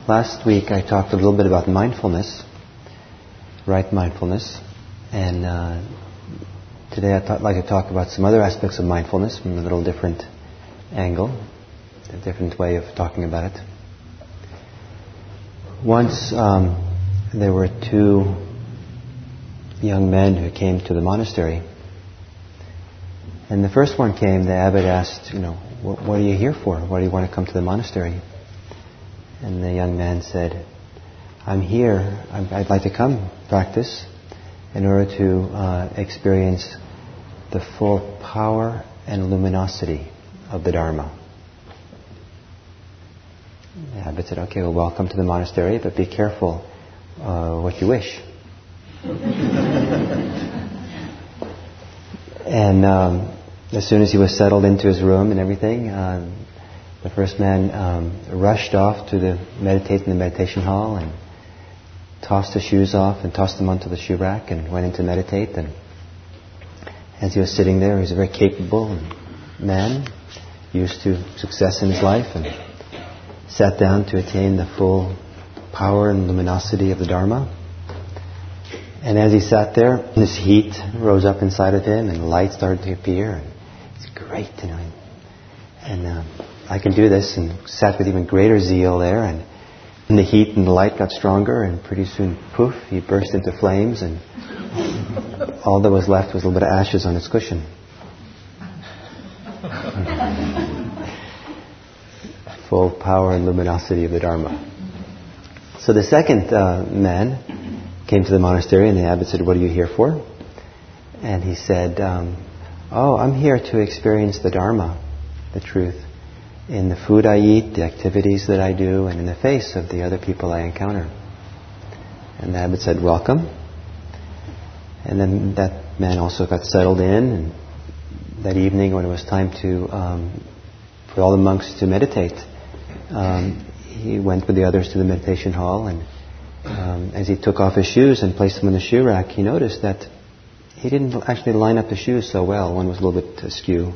Last week I talked a little bit about mindfulness, right mindfulness, and today I'd like to talk about some other aspects of mindfulness from a little different angle, a different way of talking about it. Once there were two young men who came to the monastery, and the first one came, the abbot asked, what are you here for? Why do you want to come to the monastery? And the young man said, I'm here, I'd like to come practice in order to experience the full power and luminosity of the Dharma. The abbot said, okay, well, welcome to the monastery, but be careful what you wish. And as soon as he was settled into his room and everything, the first man rushed off to meditate in the meditation hall and tossed his shoes off and tossed them onto the shoe rack and went in to meditate. And as he was sitting there, he was a very capable man, used to success in his life, and sat down to attain the full power and luminosity of the Dharma. And as he sat there, this heat rose up inside of him and light started to appear. And it's great, and I can do this, and sat with even greater zeal there, and the heat and the light got stronger, and pretty soon, poof, he burst into flames, and all that was left was a little bit of ashes on his cushion. Full power and luminosity of the Dharma. So the second man came to the monastery, and the abbot said, what are you here for? And he said, I'm here to experience the Dharma, the truth, in the food I eat, the activities that I do, and in the face of the other people I encounter. And the abbot said, welcome. And then that man also got settled in, and that evening when it was time for all the monks to meditate, he went with the others to the meditation hall, and as he took off his shoes and placed them in the shoe rack, he noticed that he didn't actually line up the shoes so well. One was a little bit askew.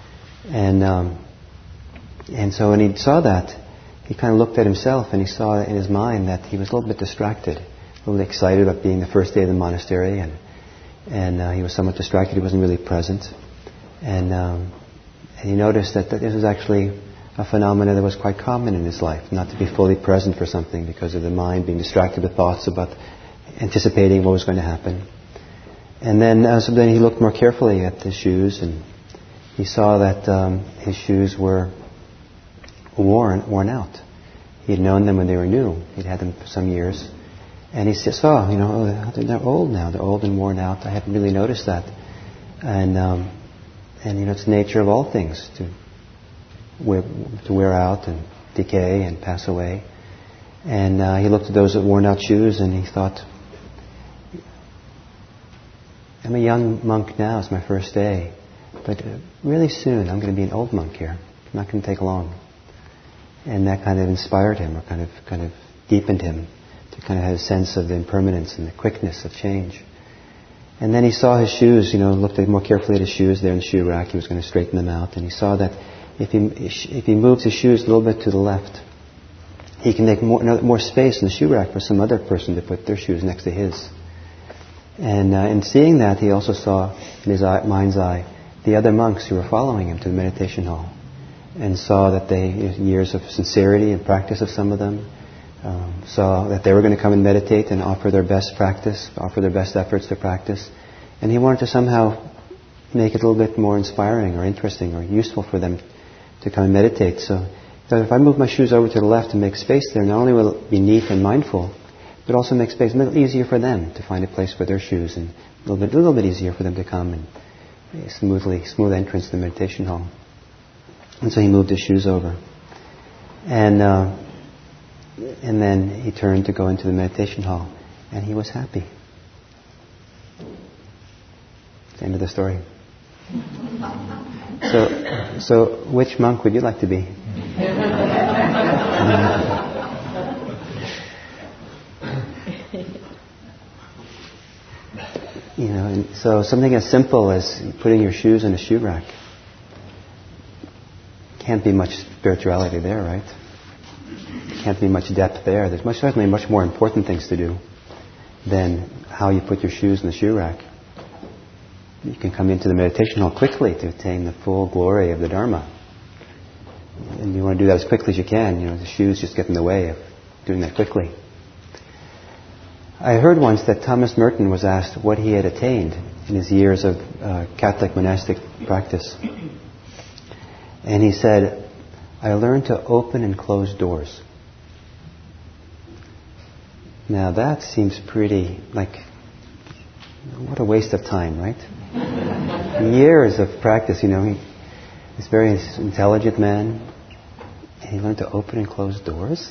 And so when he saw that, he kind of looked at himself, and he saw in his mind that he was a little bit distracted, a little excited about being the first day of the monastery, and he was somewhat distracted. He wasn't really present. And he noticed that this was actually a phenomena that was quite common in his life, not to be fully present for something because of the mind being distracted with thoughts about anticipating what was going to happen. And then he looked more carefully at the shoes, and he saw that his shoes were worn out. He had known them when they were new. He'd had them for some years. And he saw, they're old now. They're old and worn out. I hadn't really noticed that. And it's the nature of all things to wear out and decay and pass away. And he looked at those worn out shoes, and he thought, I'm a young monk now. It's my first day. But really soon I'm going to be an old monk here. It's not going to take long. And that kind of inspired him, or kind of deepened him to kind of have a sense of the impermanence and the quickness of change. And then he saw his shoes, looked more carefully at his shoes there in the shoe rack. He was going to straighten them out. And he saw that if he moves his shoes a little bit to the left, he can make more space in the shoe rack for some other person to put their shoes next to his. And in seeing that, he also saw in his mind's eye the other monks who were following him to the meditation hall, and saw that years of sincerity and practice of some of them, saw that they were going to come and meditate and offer their best practice, offer their best efforts to practice. And he wanted to somehow make it a little bit more inspiring or interesting or useful for them to come and meditate. So if I move my shoes over to the left and make space there, not only will it be neat and mindful, but also make space a little easier for them to find a place for their shoes, and a little bit easier for them to come and smooth entrance to the meditation hall. And so he moved his shoes over. And then he turned to go into the meditation hall, and he was happy. That's the end of the story. So which monk would you like to be? And so something as simple as putting your shoes in a shoe rack. Can't be much spirituality there, right? can't be much depth there. There's certainly much more important things to do than how you put your shoes in the shoe rack. You can come into the meditation hall quickly to attain the full glory of the Dharma. And you want to do that as quickly as you can. The shoes just get in the way of doing that quickly. I heard once that Thomas Merton was asked what he had attained in his years of Catholic monastic practice. And he said, I learned to open and close doors. Now that seems pretty what a waste of time, right? Years of practice, he's a very intelligent man, and he learned to open and close doors.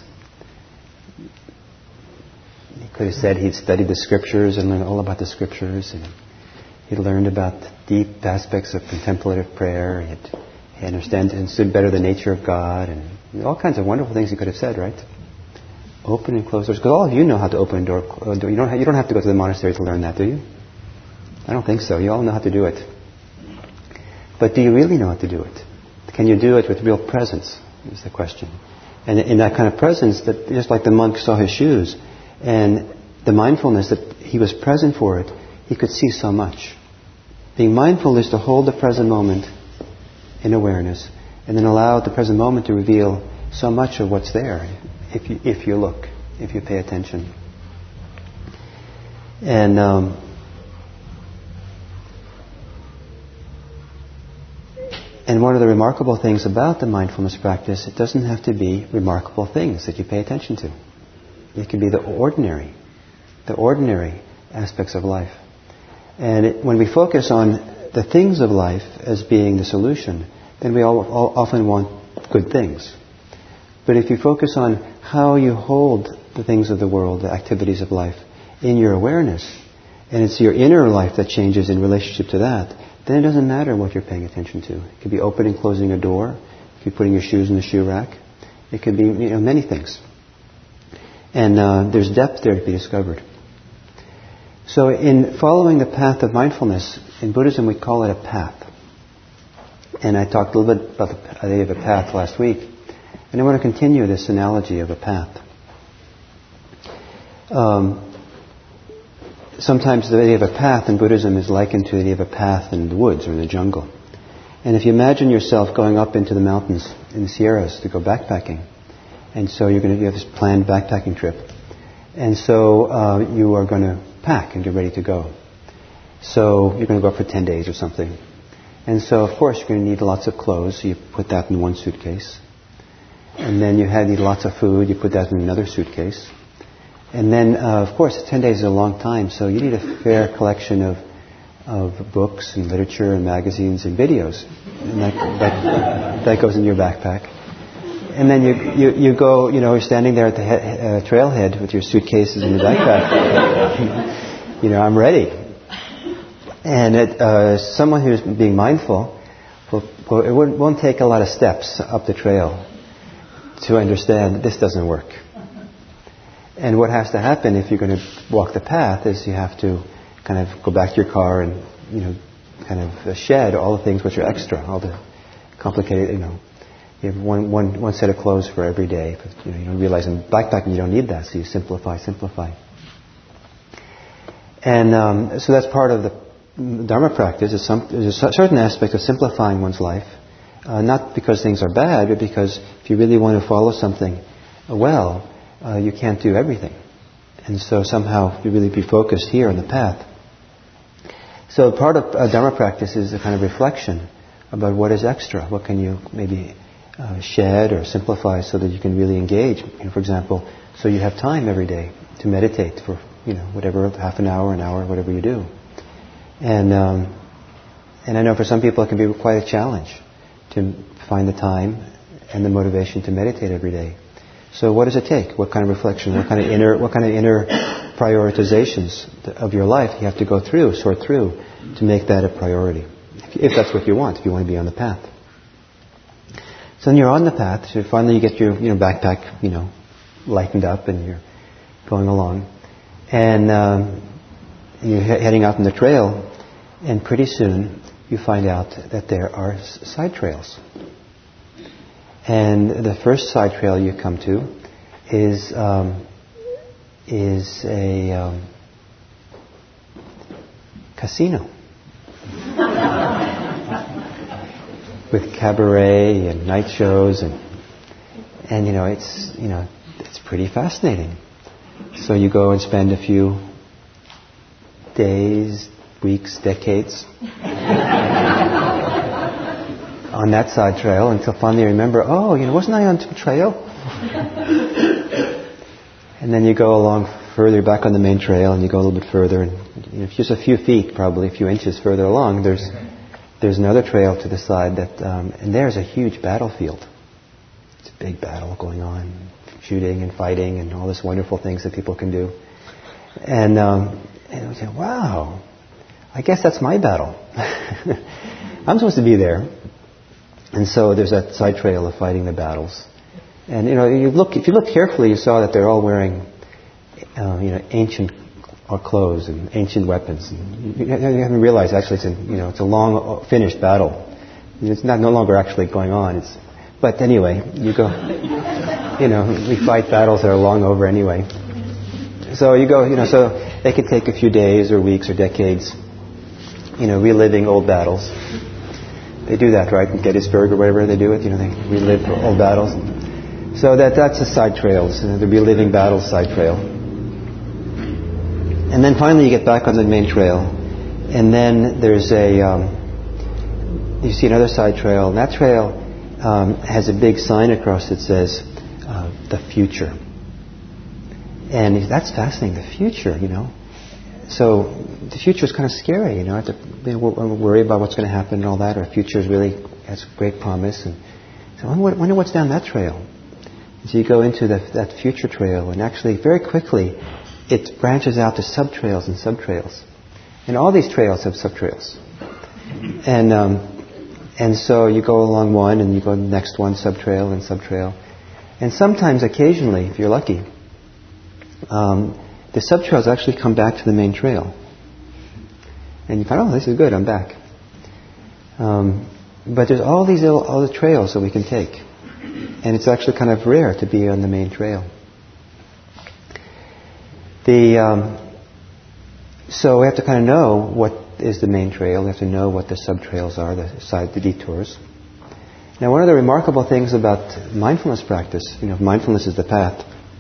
He could have said he'd studied the scriptures and learned all about the scriptures, and he'd learned about deep aspects of contemplative prayer. He understood better the nature of God, and all kinds of wonderful things he could have said, right? Open and close doors. Because all of you know how to open a door. You don't have to go to the monastery to learn that, do you? I don't think so. You all know how to do it. But do you really know how to do it? Can you do it with real presence, is the question. And in that kind of presence, that just like the monk saw his shoes, and the mindfulness that he was present for it, he could see so much. Being mindful is to hold the present moment in awareness, and then allow the present moment to reveal so much of what's there, if you look, if you pay attention. And one of the remarkable things about the mindfulness practice, it doesn't have to be remarkable things that you pay attention to. It can be the ordinary aspects of life. And when we focus on the things of life as being the solution, then we all often want good things. But if you focus on how you hold the things of the world, the activities of life, in your awareness, and it's your inner life that changes in relationship to that, then it doesn't matter what you're paying attention to. It could be opening and closing a door. It could be putting your shoes in the shoe rack. It could be many things. And there's depth there to be discovered. So in following the path of mindfulness, in Buddhism we call it a path. And I talked a little bit about the idea of a path last week. And I want to continue this analogy of a path. Sometimes the idea of a path in Buddhism is likened to the idea of a path in the woods or in the jungle. And if you imagine yourself going up into the mountains in the Sierras to go backpacking, and so you have this planned backpacking trip, and so you are going to pack and get ready to go. So you're going to go up for 10 days or something. And so, of course, you're going to need lots of clothes, so you put that in one suitcase. And then you need lots of food, you put that in another suitcase. And then, of course, 10 days is a long time, so you need a fair collection of books and literature and magazines and videos. And that goes in your backpack. And then you go, you're standing there at the trailhead with your suitcases in your backpack. I'm ready. And someone who's being mindful, it won't take a lot of steps up the trail to understand this doesn't work. And what has to happen if you're going to walk the path is you have to kind of go back to your car and, kind of shed all the things which are extra, all the complicated, you have one set of clothes for every day. But, you don't realize in backpacking you don't need that, so you simplify. And so that's part of the Dharma practice. There's a certain aspect of simplifying one's life, not because things are bad, but because if you really want to follow something well, you can't do everything. And so somehow you really be focused here on the path. So part of Dharma practice is a kind of reflection about what is extra. What can you maybe shed or simplify so that you can really engage. For example, so you have time every day to meditate for, whatever, half an hour, whatever you do. And I know for some people it can be quite a challenge to find the time and the motivation to meditate every day. So what does it take? What kind of reflection? What kind of inner prioritizations of your life you have to go through, sort through, to make that a priority? If that's what you want, if you want to be on the path. So then you're on the path. So finally you get your backpack lightened up and you're going along, and you're heading out on the trail, and pretty soon you find out that there are side trails. And the first side trail you come to is a casino with cabaret and night shows and it's pretty fascinating. So you go and spend a few days, weeks, decades on that side trail until finally you remember, wasn't I on the trail? And then you go along further back on the main trail and you go a little bit further and just a few feet, probably a few inches further along, there's another trail to the side that, and there's a huge battlefield. It's a big battle going on, shooting and fighting and all this wonderful things that people can do. And we say, wow, I guess that's my battle. I'm supposed to be there. And so there's that side trail of fighting the battles. And if you look carefully, you saw that they're all wearing, ancient clothes and ancient weapons. And you haven't realized actually it's a long finished battle. It's no longer actually going on. But anyway, you go, we fight battles that are long over anyway. So you go, so they could take a few days or weeks or decades, reliving old battles. They do that, right? In Gettysburg or whatever they do it, they relive old battles. So that's the side trails, the reliving battles side trail. And then finally you get back on the main trail, and then there's you see another side trail, and that trail has a big sign across that says, the future. And that's fascinating, the future, So the future is kind of scary, I have to worry about what's going to happen and all that. Our future has great promise. And so I wonder what's down that trail. And so you go into that future trail, and actually very quickly it branches out to subtrails and subtrails. And all these trails have subtrails. And so you go along one, and you go to the next one, subtrail and subtrail. And sometimes, occasionally, if you're lucky, the subtrails actually come back to the main trail. And you find, this is good, I'm back. But there's all these other trails that we can take. And it's actually kind of rare to be on the main trail. So we have to kind of know what is the main trail. We have to know what the subtrails are, the detours. Now, one of the remarkable things about mindfulness practice, mindfulness is the path,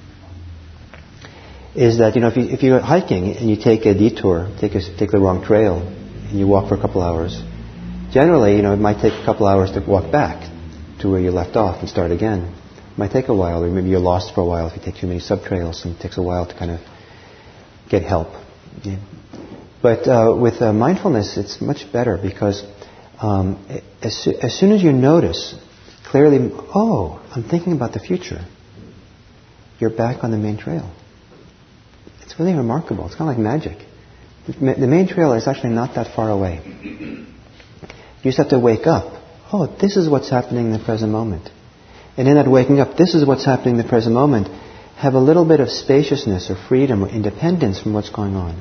is that, if you're hiking and you take a detour, take the wrong trail, and you walk for a couple hours, generally, it might take a couple hours to walk back to where you left off and start again. It might take a while, or maybe you're lost for a while if you take too many subtrails, and it takes a while to kind of get help. Yeah. But with mindfulness, it's much better because as soon as you notice clearly, I'm thinking about the future, you're back on the main trail. It's really remarkable. It's kind of like magic. The main trail is actually not that far away. You just have to wake up. This is what's happening in the present moment. And in that waking up, this is what's happening in the present moment, have a little bit of spaciousness or freedom or independence from what's going on.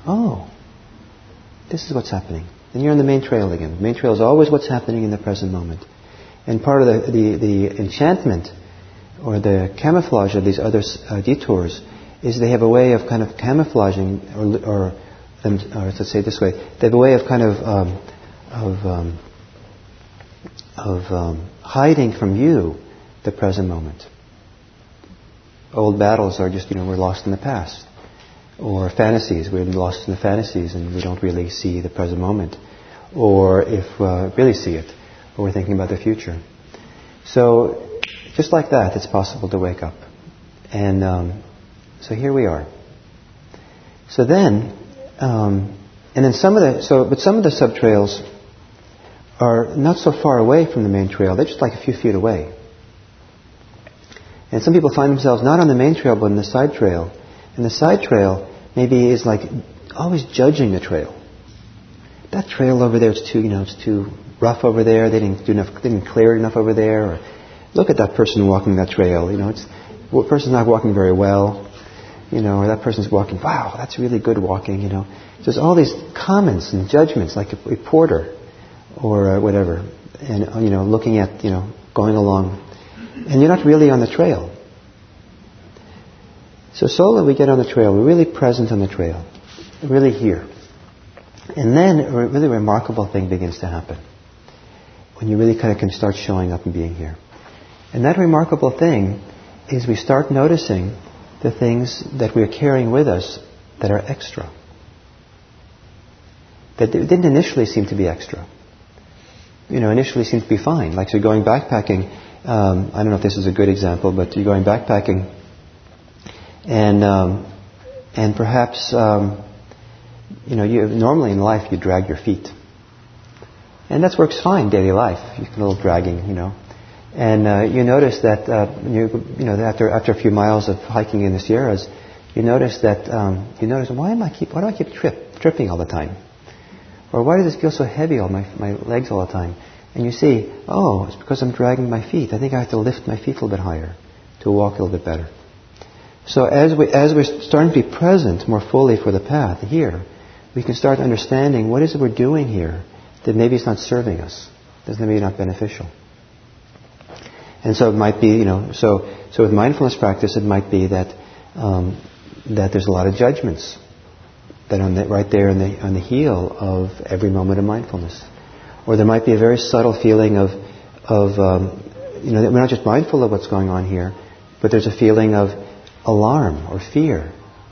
This is what's happening. And you're on the main trail again. The main trail is always what's happening in the present moment. And part of the enchantment or the camouflage of these other detours is they have a way of kind of camouflaging, or let's say it this way, they have a way of kind of hiding from you the present moment. Old battles are just, we're lost in the past. Or fantasies, we're lost in the fantasies and we don't really see the present moment. Or if really see it, or we're thinking about the future. So, just like that, it's possible to wake up. And so here we are. So then, but some of the subtrails are not so far away from the main trail. They're just like a few feet away. And some people find themselves not on the main trail, but on the side trail. And the side trail maybe is like always judging the trail. That trail over there, it's too rough over there. They didn't clear it enough over there. Or look at that person walking that trail. The person's not walking very well. Or that person's walking. Wow, that's really good walking. There's all these comments and judgments, like a reporter or whatever, and looking at going along, and you're not really on the trail. So slowly we get on the trail. We're really present on the trail. We're really here. And then a really remarkable thing begins to happen. When you really kind of can start showing up and being here. And that remarkable thing is we start noticing the things that we're carrying with us that are extra. That didn't initially seem to be extra. Initially seemed to be fine. Like so going backpacking, I don't know if this is a good example, but you're going backpacking and perhaps, you normally in life you drag your feet. And that works fine, daily life. You can a little dragging, And you notice that, after a few miles of hiking in the Sierras, you notice why do I keep tripping all the time? Or why does this feel so heavy on my legs all the time? And you see, it's because I'm dragging my feet. I think I have to lift my feet a little bit higher to walk a little bit better. So as we're starting to be present more fully for the path here, we can start understanding what is it we're doing here that maybe it's not serving us, that's maybe not beneficial. And so it might be, so with mindfulness practice, it might be that there's a lot of judgments that right there on the heel of every moment of mindfulness. Or there might be a very subtle feeling of that we're not just mindful of what's going on here, but there's a feeling of alarm or fear.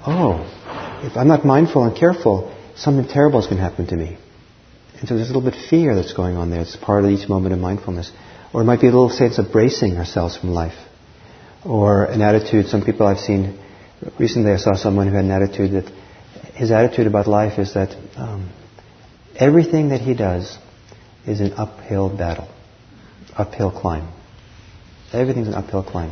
If I'm not mindful and careful, something terrible is going to happen to me. And so there's a little bit of fear that's going on there. It's part of each moment of mindfulness. Or it might be a little sense of bracing ourselves from life. Or an attitude, some people I've seen, recently I saw someone who had an attitude that his attitude about life is that everything that he does is an uphill battle, uphill climb. Everything's an uphill climb.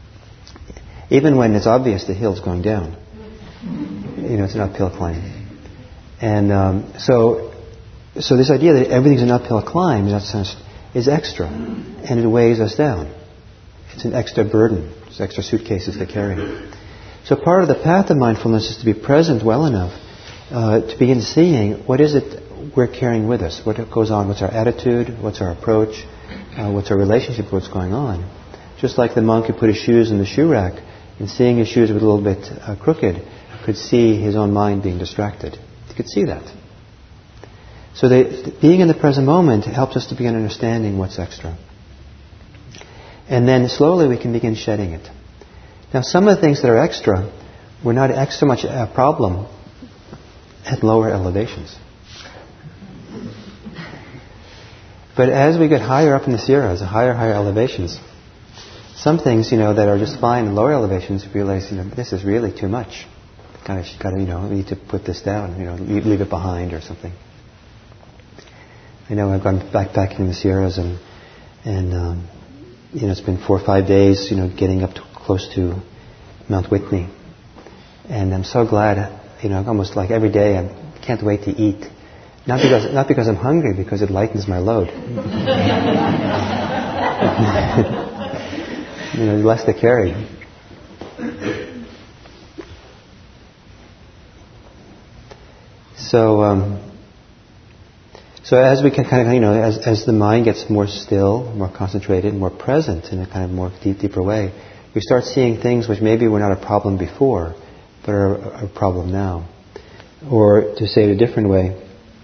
Even when it's obvious the hill's going down, it's an uphill climb. And so this idea that everything's an uphill climb, in that sense, is extra, and it weighs us down. It's an extra burden. It's extra suitcases to carry. So part of the path of mindfulness is to be present well enough to begin seeing what is it we're carrying with us, what goes on, what's our attitude, what's our approach, what's our relationship, what's going on. Just like the monk who put his shoes in the shoe rack, and seeing his shoes were a little bit crooked, could see his own mind being distracted. He could see that. So being in the present moment helps us to begin understanding what's extra. And then slowly we can begin shedding it. Now some of the things that are extra were not extra much a problem at lower elevations. But as we get higher up in the Sierras, higher elevations, some things, that are just fine in lower elevations, you realize, this is really too much. We need to put this down, leave it behind or something. I know I've gone backpacking in the Sierras and it's been 4 or 5 days, getting up close to Mount Whitney. And I'm so glad, almost like every day I can't wait to eat. Not because I'm hungry, because it lightens my load. Less to carry. So as we can kind of, as the mind gets more still, more concentrated, more present in a kind of more deeper way, we start seeing things which maybe were not a problem before, but are a problem now. Or to say it a different way,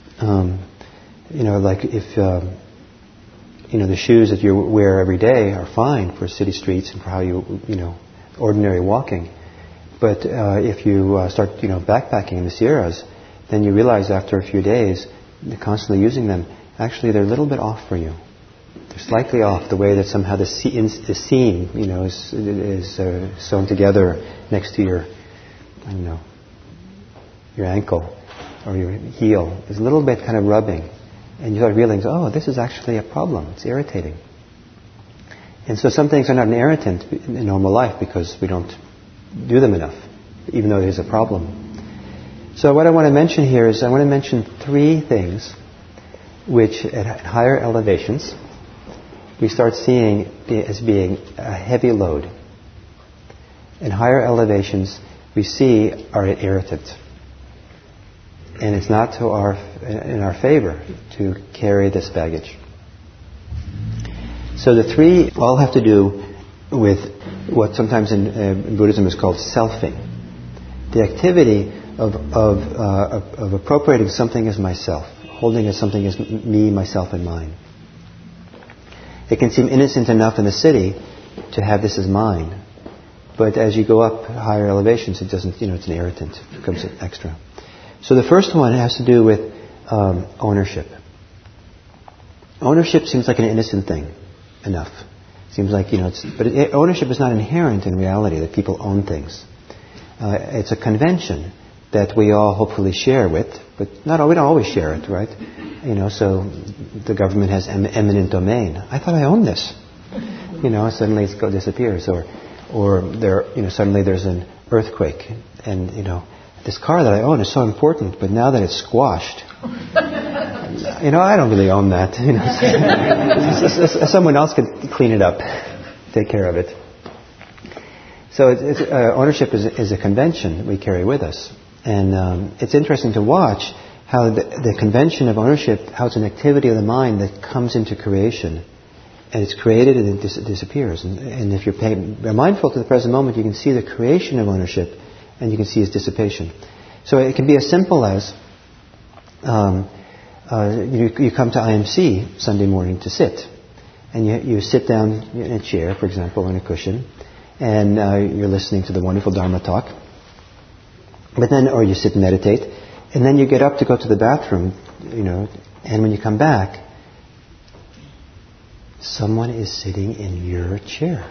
like if the shoes that you wear every day are fine for city streets and for how ordinary walking, but if you start backpacking in the Sierras, then you realize after a few days, constantly using them, actually they're a little bit off for you. They're slightly off, the way that somehow the seam is sewn together next to your ankle or your heel. Is a little bit kind of rubbing. And you start realizing, this is actually a problem. It's irritating. And so some things are not an irritant in normal life because we don't do them enough, even though it is a problem. So what I want to mention here is I want to mention 3 things which at higher elevations we start seeing as being a heavy load. In higher elevations we see are an irritant. And it's not in our favor to carry this baggage. So the 3 all have to do with what sometimes in Buddhism is called selfing. The activity of appropriating something as myself, holding as something as me, myself, and mine. It can seem innocent enough in the city to have this as mine, but as you go up higher elevations, it doesn't. It's an irritant. It becomes extra. So the first one has to do with ownership. Ownership seems like an innocent thing enough. Seems like but ownership is not inherent in reality that people own things. It's a convention that we all hopefully share with, but we don't always share it, right? So the government has eminent domain. I thought I owned this. Suddenly it disappears, or there, suddenly there's an earthquake, and this car that I own is so important, but now that it's squashed, I don't really own that. Someone else could clean it up, take care of it. So ownership is a convention we carry with us. And it's interesting to watch how the convention of ownership, how it's an activity of the mind that comes into creation. And it's created and it disappears. And if you're mindful to the present moment, you can see the creation of ownership and you can see its dissipation. So it can be as simple as you come to IMC Sunday morning to sit. And you sit down in a chair, for example, on a cushion, and you're listening to the wonderful Dharma talk. But then, or you sit and meditate, and then you get up to go to the bathroom, and when you come back, someone is sitting in your chair.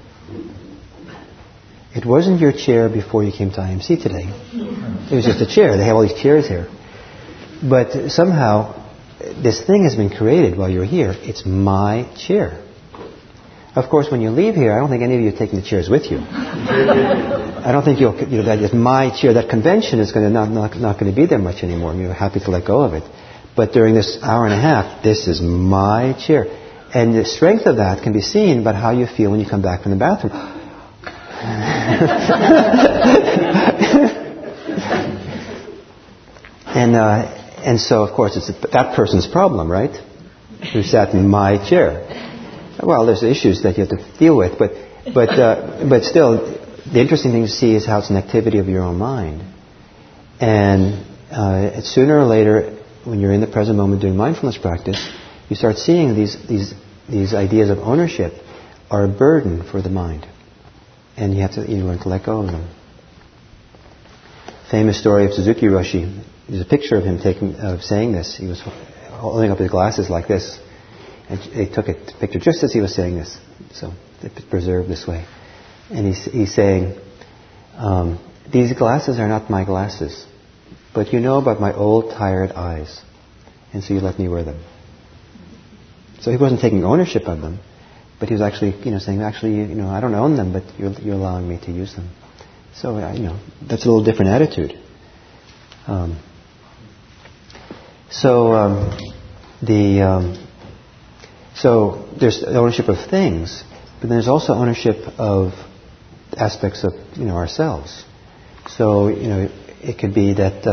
It wasn't your chair before you came to IMC today. It was just a chair. They have all these chairs here. But somehow, this thing has been created while you're here. It's my chair. Of course, when you leave here, I don't think any of you are taking the chairs with you. I don't think that is my chair. That convention is going to not going to be there much anymore. You're happy to let go of it. But during this hour and a half, this is my chair. And the strength of that can be seen by how you feel when you come back from the bathroom. And so, of course, it's that person's problem, right? Who sat in my chair. Well, there's issues that you have to deal with, but still, the interesting thing to see is how it's an activity of your own mind. And sooner or later, when you're in the present moment doing mindfulness practice, you start seeing these ideas of ownership are a burden for the mind, and you have to learn to let go of them. Famous story of Suzuki Roshi. There's a picture of him saying this. He was holding up his glasses like this. And they took a picture just as he was saying this. So it's preserved this way. And he's saying, these glasses are not my glasses, but you know about my old tired eyes. And so you let me wear them. So he wasn't taking ownership of them, but he was actually, saying, I don't own them, but you're allowing me to use them. So, that's a little different attitude. So there's ownership of things, but then there's also ownership of aspects of ourselves. So it could be that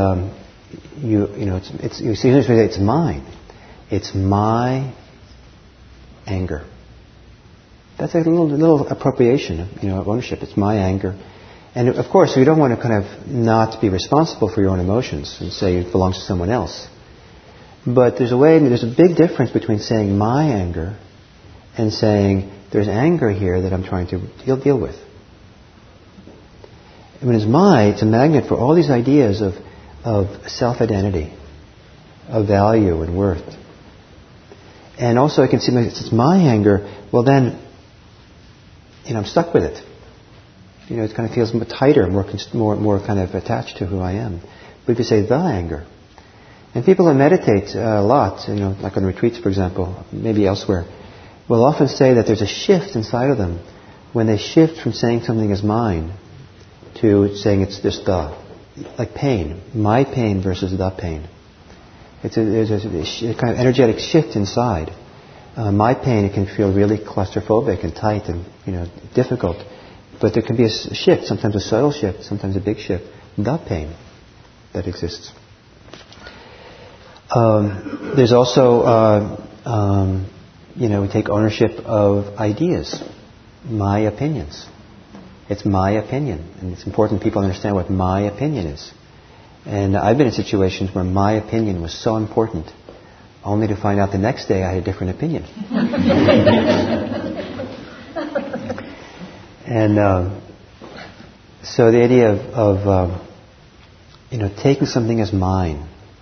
it's mine. It's my anger. That's a little appropriation of ownership. It's my anger. And of course, we don't want to kind of not be responsible for your own emotions and say it belongs to someone else. But there's a big difference between saying my anger and saying there's anger here that I'm trying to deal with. And when it's a magnet for all these ideas of self-identity, of value and worth. And also I can see it's my anger, well then, I'm stuck with it. It kind of feels tighter, more kind of attached to who I am. But if you say the anger, and people that meditate a lot, like on retreats, for example, maybe elsewhere, will often say that there's a shift inside of them when they shift from saying something is mine to saying it's just the, like pain, my pain versus the pain. There's a kind of energetic shift inside. My pain, it can feel really claustrophobic and tight and difficult. But there can be a shift, sometimes a subtle shift, sometimes a big shift. The pain that exists. There's also, we take ownership of ideas, my opinions. It's my opinion. And it's important people understand what my opinion is. And I've been in situations where my opinion was so important, only to find out the next day I had a different opinion. And so the idea of taking something as mine,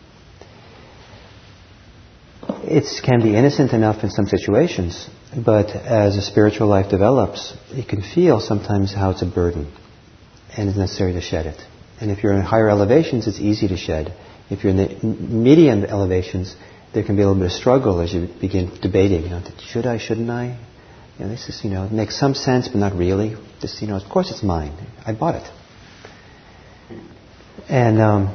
it can be innocent enough in some situations, but as a spiritual life develops, you can feel sometimes how it's a burden, and it's necessary to shed it. And if you're in higher elevations, it's easy to shed. If you're in the medium elevations, there can be a little bit of struggle as you begin debating. Should I? Shouldn't I? This is, it makes some sense, but not really. This, of course, it's mine. I bought it. And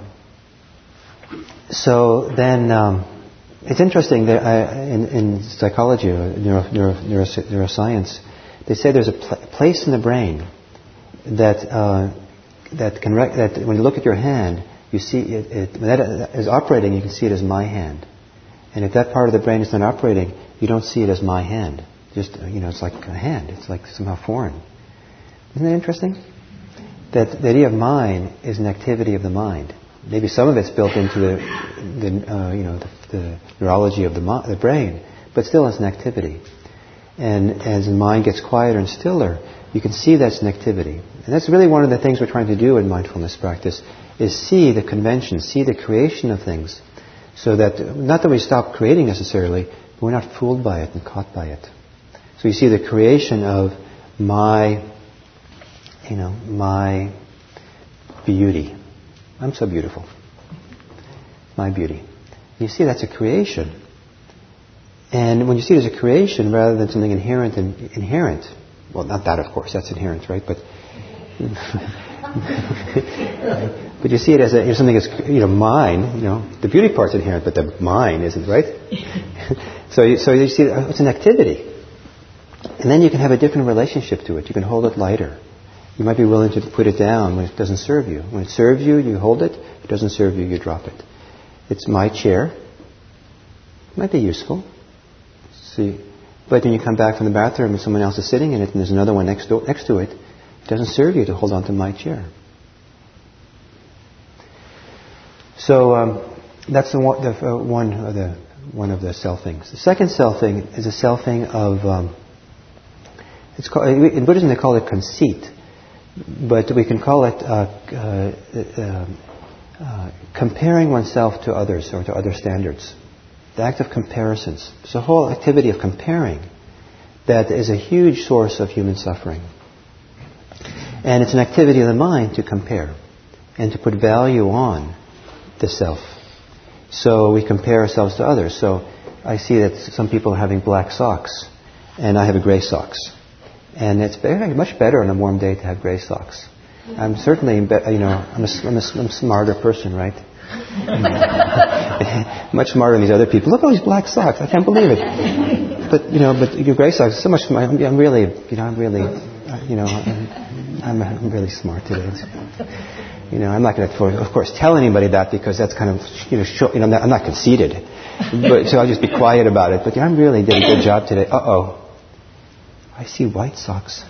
so then, it's interesting that in psychology or neuroscience, they say there's a place in the brain that when you look at your hand, you see it when that is operating, you can see it as my hand. And if that part of the brain is not operating, you don't see it as my hand. Just it's like a hand. It's like somehow foreign. Isn't that interesting? That the idea of mind is an activity of the mind. Maybe some of it's built into the neurology of the brain, but still it's an activity. And as the mind gets quieter and stiller, you can see that's an activity. And that's really one of the things we're trying to do in mindfulness practice, is see the convention, see the creation of things, so that, not that we stop creating necessarily, but we're not fooled by it and caught by it. So you see the creation of my beauty. I'm so beautiful. My beauty. You see that's a creation. And when you see it as a creation rather than something inherent, well, not that, of course, that's inherent, right? But but you see it as something that's mine. The beauty part's inherent, but the mine isn't, right? So you see it's an activity, and then you can have a different relationship to it. You can hold it lighter. You might be willing to put it down when it doesn't serve you. When it serves you, you hold it. If it doesn't serve you, you drop it. It's my chair. It might be useful. See, but when you come back from the bathroom and someone else is sitting in it and there's another one next to it, it doesn't serve you to hold on to my chair. So that's one of the self things. The second self thing is a self thing of it's called, in Buddhism they call it conceit, but we can call it comparing oneself to others or to other standards. The act of comparisons. It's a whole activity of comparing that is a huge source of human suffering. And it's an activity of the mind to compare and to put value on the self. So we compare ourselves to others. So I see that some people are having black socks and I have a gray socks. And it's much better on a warm day to have gray socks. I'm certainly, I'm a smarter person, right? Much smarter than these other people. Look at all these black socks. I can't believe it. But your gray socks are so much. I'm really smart today. I'm not going to, of course, tell anybody that because that's kind of, I'm not conceited. But so I'll just be quiet about it. But I really did a good job today. I see white socks.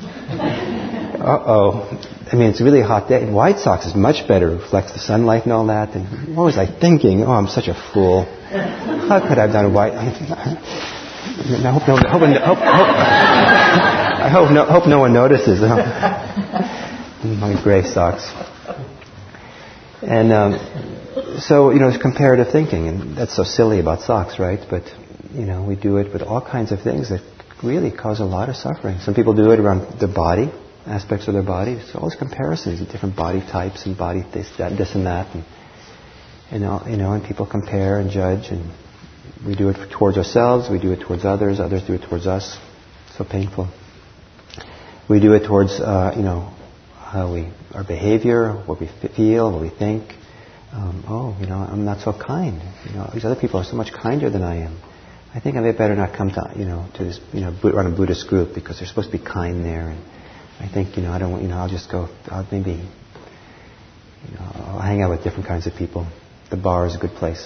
It's a really hot day. White socks is much better. Reflects the sunlight and all that. And what was I thinking? I'm such a fool. How could I have done white? I hope no one notices. My gray socks. And so it's comparative thinking, and that's so silly about socks, right? But we do it with all kinds of things that really cause a lot of suffering. Some people do it around their body, aspects of their body. So all these comparisons of different body types and body this and that, and people compare and judge, and we do it towards ourselves, we do it towards others do it towards us. So painful. We do it towards our behavior, what we feel, what we think. I'm not so kind. These other people are so much kinder than I am. I think I better not come to this run a Buddhist group because they're supposed to be kind there. And I think I don't want I'll just go. I'll hang out with different kinds of people. The bar is a good place.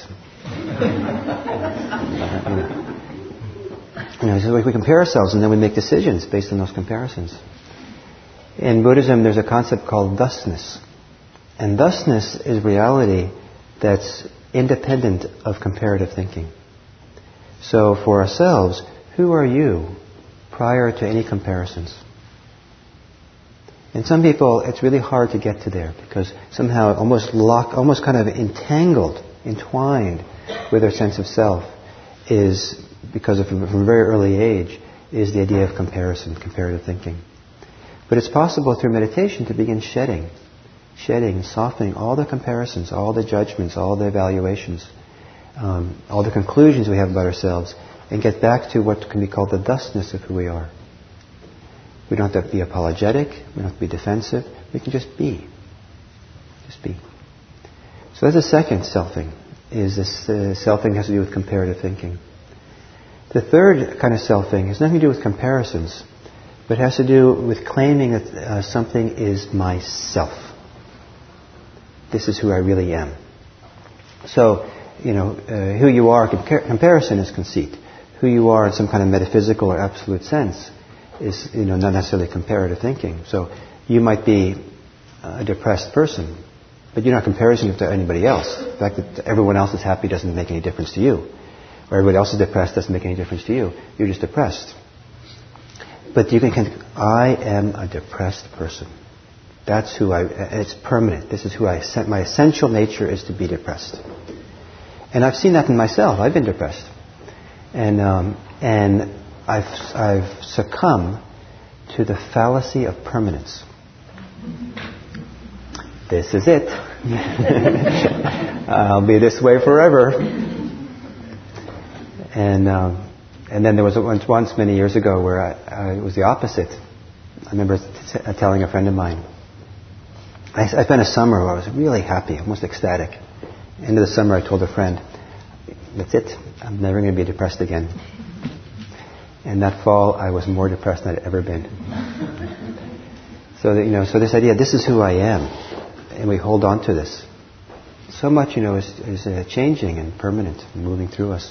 So we compare ourselves and then we make decisions based on those comparisons. In Buddhism, there's a concept called thusness. And thusness is reality that's independent of comparative thinking. So for ourselves, who are you prior to any comparisons? And some people, it's really hard to get to there because somehow almost kind of entwined with their sense of self is, because from a very early age, is the idea of comparison, comparative thinking. But it's possible through meditation to begin shedding, softening all the comparisons, all the judgments, all the evaluations, all the conclusions we have about ourselves, and get back to what can be called the thusness of who we are. We don't have to be apologetic. We don't have to be defensive. We can just be. Just be. So that's the second selfing. Is this selfing has to do with comparative thinking. The third kind of selfing has nothing to do with comparisons, but has to do with claiming that something is myself. This is who I really am. So, who you are, comparison is conceit. Who you are in some kind of metaphysical or absolute sense is, not necessarily comparative thinking. So you might be a depressed person, but you're not comparing yourself to anybody else. The fact that everyone else is happy doesn't make any difference to you. Or everybody else is depressed doesn't make any difference to you. You're just depressed. But you can think, I am a depressed person. That's who it's permanent. This is who my essential nature is to be depressed. And I've seen that in myself. I've been depressed. And I've succumbed to the fallacy of permanence. This is it. I'll be this way forever. And then there was once many years ago where it was the opposite. I remember telling a friend of mine, I spent a summer where I was really happy, almost ecstatic. End of the summer, I told a friend, that's it. I'm never going to be depressed again. And that fall, I was more depressed than I'd ever been. So this idea, this is who I am, and we hold on to this. So much, is changing and permanent, and moving through us.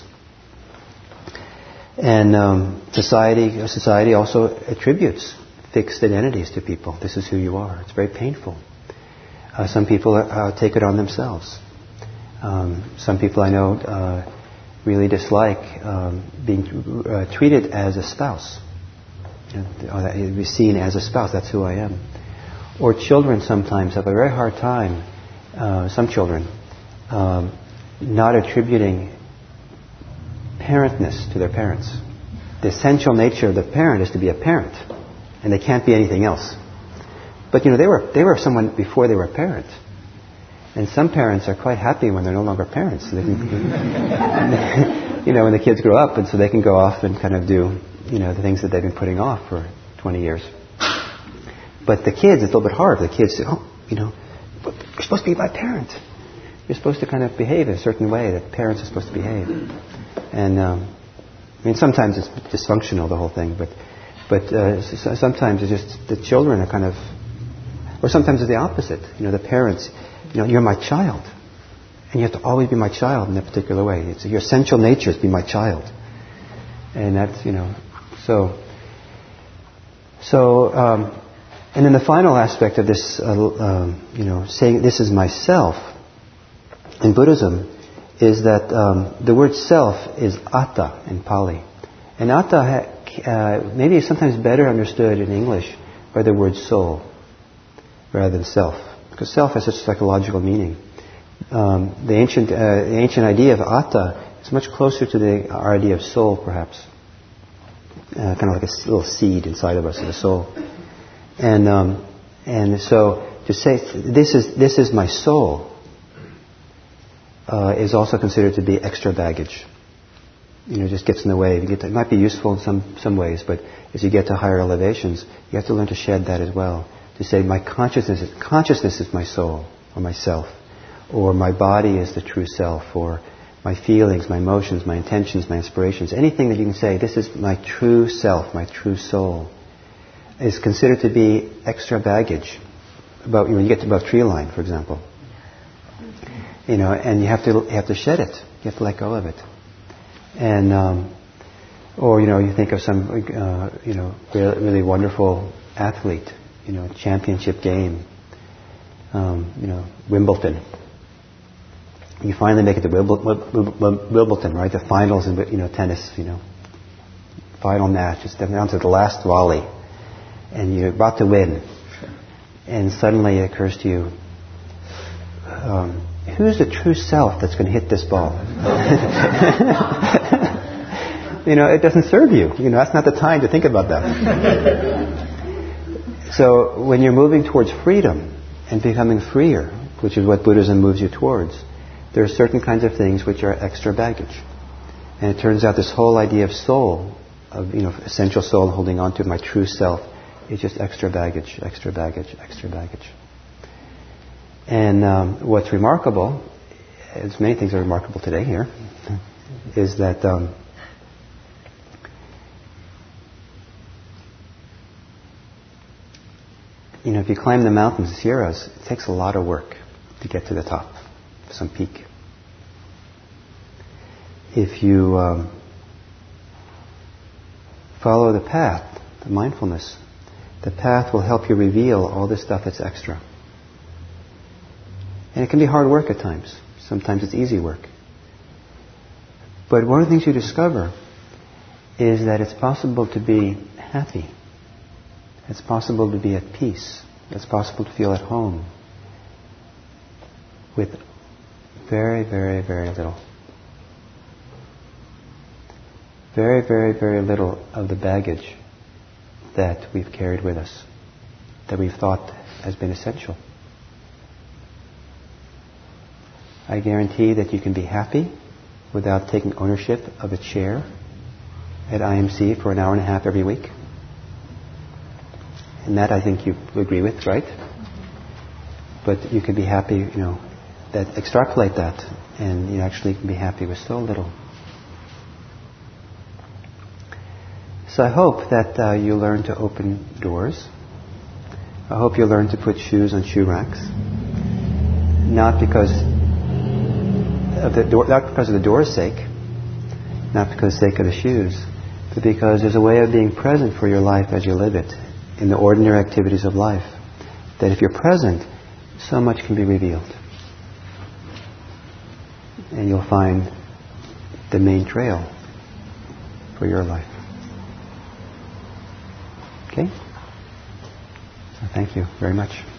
And society also attributes fixed identities to people. This is who you are. It's very painful. Some people take it on themselves. Some people I know really dislike being treated as a spouse. Be seen as a spouse. That's who I am. Or children sometimes have a very hard time. Some children not attributing parentness to their parents. The essential nature of the parent is to be a parent, and they can't be anything else. But they were someone before they were a parent. And some parents are quite happy when they're no longer parents. So they can, when the kids grow up, and so they can go off and kind of do, the things that they've been putting off for 20 years. But the kids, it's a little bit hard. The kids say, you're supposed to be my parent. You're supposed to kind of behave in a certain way that parents are supposed to behave. And sometimes it's dysfunctional, the whole thing. But sometimes it's just the children are kind of, or sometimes it's the opposite. The parents. You're my child. And you have to always be my child in that particular way. It's your essential nature is to be my child. And that's, and then the final aspect of this, saying this is myself in Buddhism is that the word self is atta in Pali. And atta maybe is sometimes better understood in English by the word soul rather than self. Because self has such a psychological meaning. The ancient idea of atta is much closer to our idea of soul, perhaps. Kind of like a little seed inside of us, of the soul. And so to say this is my soul is also considered to be extra baggage. Just gets in the way. It might be useful in some ways, but as you get to higher elevations, you have to learn to shed that as well. To say my consciousness is my soul, or myself, or my body is the true self, or my feelings, my emotions, my intentions, my inspirations, anything that you can say, this is my true self, my true soul, is considered to be extra baggage. About when you get to above tree line, for example, and you have to shed it. You have to let go of it, and or you think of some really wonderful athlete. championship game, Wimbledon. You finally make it to Wimbledon, right? The finals in tennis, final match. It's down to the last volley, and you're about to win, and suddenly it occurs to you, who's the true self that's going to hit this ball? It doesn't serve you. That's not the time to think about that. So when you're moving towards freedom and becoming freer, which is what Buddhism moves you towards, there are certain kinds of things which are extra baggage. And it turns out this whole idea of soul, of essential soul, holding on to my true self, is just extra baggage, extra baggage, extra baggage. And what's remarkable, as many things are remarkable today here, is that if you climb the mountains, the Sierras, it takes a lot of work to get to the top of some peak. If you follow the path, the mindfulness, the path will help you reveal all this stuff that's extra. And it can be hard work at times. Sometimes it's easy work. But one of the things you discover is that it's possible to be happy. It's possible to be at peace. It's possible to feel at home with very, very, very little. Very, very, very little of the baggage that we've carried with us, that we've thought has been essential. I guarantee that you can be happy without taking ownership of a chair at IMC for an hour and a half every week. And that I think you agree with, right? But you can be happy, that extrapolate that, and you actually can be happy with so little. So I hope that you learn to open doors. I hope you learn to put shoes on shoe racks. Not because of the door's sake, not because of the sake of the shoes, but because there's a way of being present for your life as you live it, in the ordinary activities of life, that if you're present, so much can be revealed. And you'll find the main trail for your life. Okay? So thank you very much.